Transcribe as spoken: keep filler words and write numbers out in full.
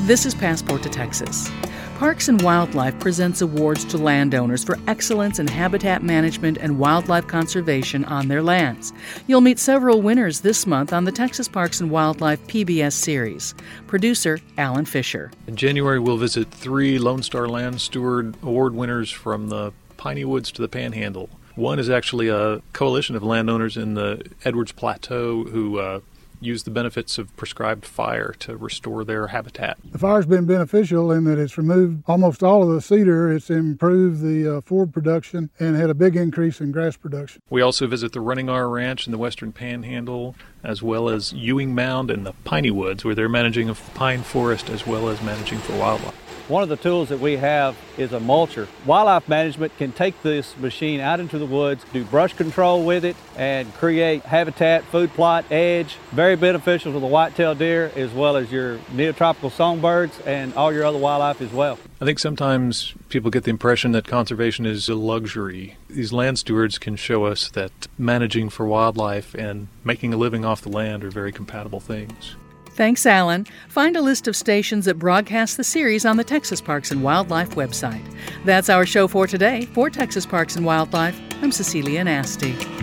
This is Passport to Texas. Parks and Wildlife presents awards to landowners for excellence in habitat management and wildlife conservation on their lands. You'll meet several winners this month on the Texas Parks and Wildlife P B S series. Producer Alan Fisher. In January, we'll visit three Lone Star Land Steward Award winners from the Piney Woods to the Panhandle. One is actually a coalition of landowners in the Edwards Plateau who uh, use the benefits of prescribed fire to restore their habitat. The fire's been beneficial in that it's removed almost all of the cedar, it's improved the uh, forb production, and had a big increase in grass production. We also visit the Running R Ranch in the Western Panhandle, as well as Ewing Mound and the Piney Woods, where they're managing a pine forest as well as managing for wildlife. One of the tools that we have is a mulcher. Wildlife management can take this machine out into the woods, do brush control with it, and create habitat, food plot, edge. Very beneficial to the white-tailed deer as well as your neotropical songbirds and all your other wildlife as well. I think sometimes people get the impression that conservation is a luxury. These land stewards can show us that managing for wildlife and making a living off the land are very compatible things. Thanks, Alan. Find a list of stations that broadcast the series on the Texas Parks and Wildlife website. That's our show for today. For Texas Parks and Wildlife, I'm Cecilia Nasty.